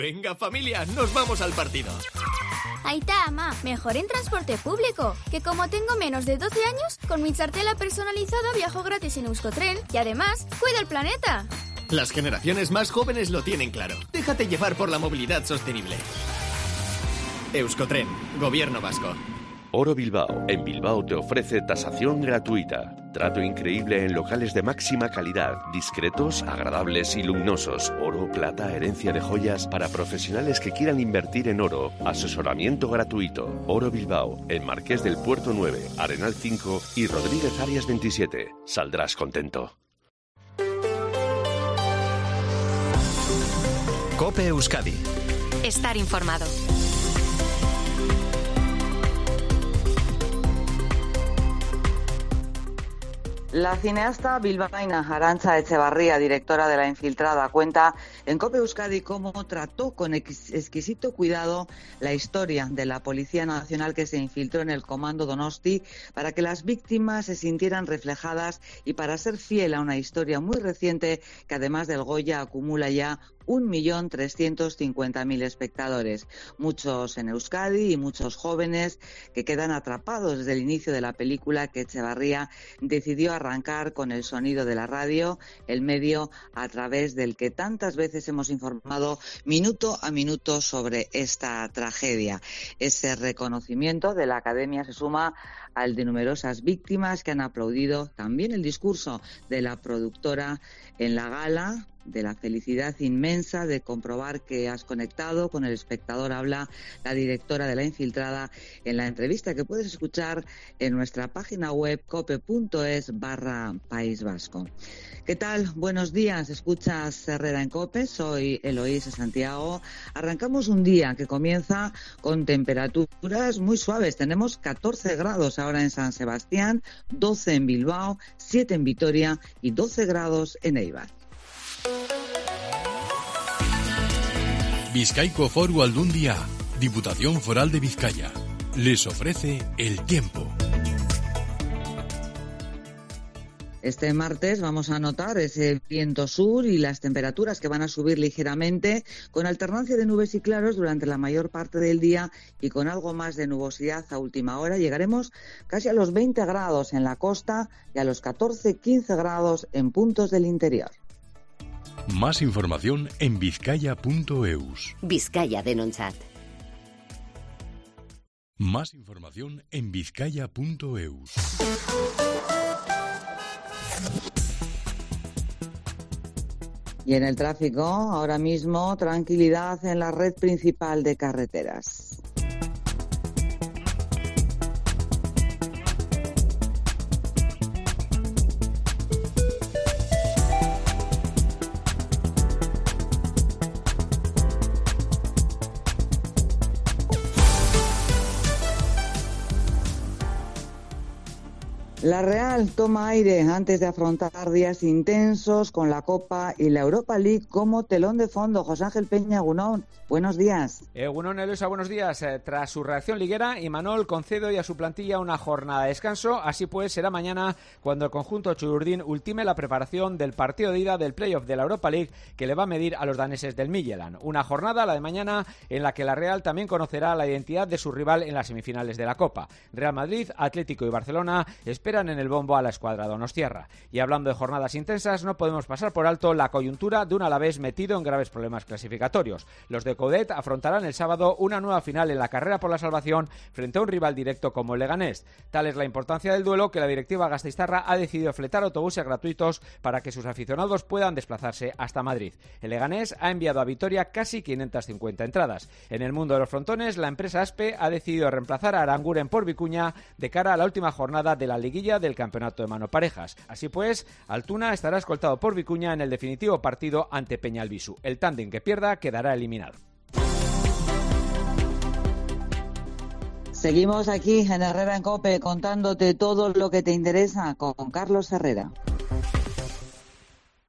Venga, familia, nos vamos al partido. Aita, ama, mejor en transporte público, que como tengo menos de 12 años, con mi chartela personalizada viajo gratis en Euskotren y además cuido el planeta. Las generaciones más jóvenes lo tienen claro. Déjate llevar por la movilidad sostenible. Euskotren, Gobierno Vasco. Oro Bilbao. En Bilbao te ofrece tasación gratuita. Trato increíble en locales de máxima calidad, discretos, agradables y luminosos. Oro, plata, herencia de joyas para profesionales que quieran invertir en oro. Asesoramiento gratuito. Oro Bilbao, en Marqués del Puerto 9, Arenal 5 y Rodríguez Arias 27. Saldrás contento. COPE Euskadi. Estar informado. La cineasta bilbaína Arantxa Etxebarria, directora de La Infiltrada, cuenta en COPE Euskadi cómo trató con exquisito cuidado la historia de la Policía Nacional que se infiltró en el Comando Donosti para que las víctimas se sintieran reflejadas y para ser fiel a una historia muy reciente que además del Goya acumula ya 1.350.000 espectadores, muchos en Euskadi y muchos jóvenes que quedan atrapados desde el inicio de la película que Etxebarria decidió arrancar con el sonido de la radio, el medio a través del que tantas veces hemos informado minuto a minuto sobre esta tragedia. Ese reconocimiento de la Academia se suma al de numerosas víctimas que han aplaudido también el discurso de la productora en la gala, de la felicidad inmensa de comprobar que has conectado con el espectador. Habla la directora de La Infiltrada en la entrevista que puedes escuchar en nuestra página web cope.es/País Vasco. ¿Qué tal? Buenos días. Escuchas Herrera en COPE. Soy Eloísa Santiago. Arrancamos un día que comienza con temperaturas muy suaves. Tenemos 14 grados ahora en San Sebastián, 12 en Bilbao, 7 en Vitoria y 12 grados en Eibar. Bizkaiko Foru Aldundia, Diputación Foral de Vizcaya, les ofrece el tiempo. Este martes vamos a notar ese viento sur y las temperaturas que van a subir ligeramente, con alternancia de nubes y claros durante la mayor parte del día y con algo más de nubosidad a última hora. Llegaremos casi a los 20 grados en la costa y a los 14-15 grados en puntos del interior. Más información en bizkaia.eus. Vizcaya denontzat. Más información en bizkaia.eus. Y en el tráfico, ahora mismo, tranquilidad en la red principal de carreteras. La Real toma aire antes de afrontar días intensos con la Copa y la Europa League como telón de fondo. José Ángel Peña, Egunon, buenos días. Egunon, Eloisa, buenos días. Tras su reacción liguera, Imanol concede a su plantilla una jornada de descanso. Así pues, será mañana cuando el conjunto chururdín ultime la preparación del partido de ida del playoff de la Europa League que le va a medir a los daneses del Midtjylland. Una jornada, la de mañana, en la que la Real también conocerá la identidad de su rival en las semifinales de la Copa. Real Madrid, Atlético y Barcelona esperan en el bombo a la escuadra donostiarra. Y hablando de jornadas intensas, no podemos pasar por alto la coyuntura de un Alavés metido en graves problemas clasificatorios. Los de Coudet afrontarán el sábado una nueva final en la carrera por la salvación frente a un rival directo como el Leganés. Tal es la importancia del duelo que la directiva gasteiztarra ha decidido fletar autobuses gratuitos para que sus aficionados puedan desplazarse hasta Madrid. El Leganés ha enviado a Vitoria casi 550 entradas. En el mundo de los frontones, la empresa Aspe ha decidido reemplazar a Aranguren por Vicuña de cara a la última jornada de la liguilla del campeonato de mano parejas. Así pues, Altuna estará escoltado por Vicuña en el definitivo partido ante Peñalbisu. El tándem que pierda quedará eliminado. Seguimos aquí en Herrera en COPE contándote todo lo que te interesa con Carlos Herrera.